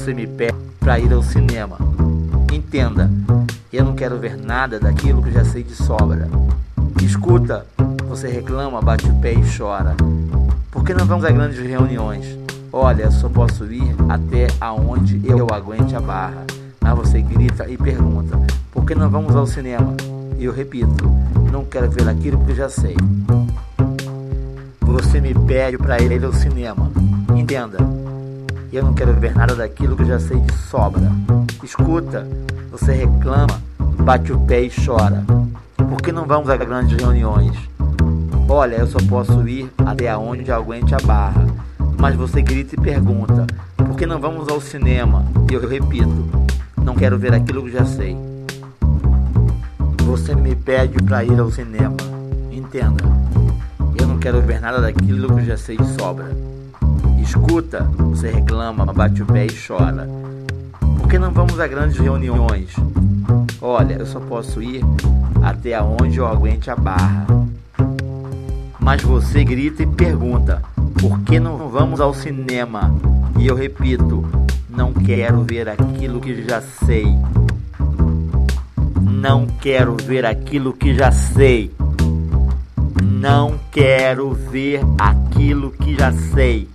Você me pede para ir ao cinema. Entenda, eu não quero ver nada daquilo que já sei de sobra. Escuta, você reclama, bate o pé e chora. Por que não vamos a grandes reuniões? Olha, eu só posso ir até aonde eu aguente a barra. Mas você grita e pergunta, por que não vamos ao cinema? E eu repito, não quero ver aquilo que já sei. Você me pede para ir ao cinema. Entenda, eu não quero ver nada daquilo que já sei de sobra. Escuta, você reclama, bate o pé e chora. Por que não vamos a grandes reuniões? Olha, eu só posso ir até aonde aguente a barra. Mas você grita e pergunta, por que não vamos ao cinema? E eu repito, não quero ver aquilo que já sei. Você me pede para ir ao cinema. Entenda, eu não quero ver nada daquilo que já sei de sobra. Escuta, você reclama, bate o pé e chora. Por que não vamos a grandes reuniões? Olha, eu só posso ir até aonde eu aguente a barra. Mas você grita e pergunta, por que não vamos ao cinema? E eu repito, não quero ver aquilo que já sei. Não quero ver aquilo que já sei. Não quero ver aquilo que já sei.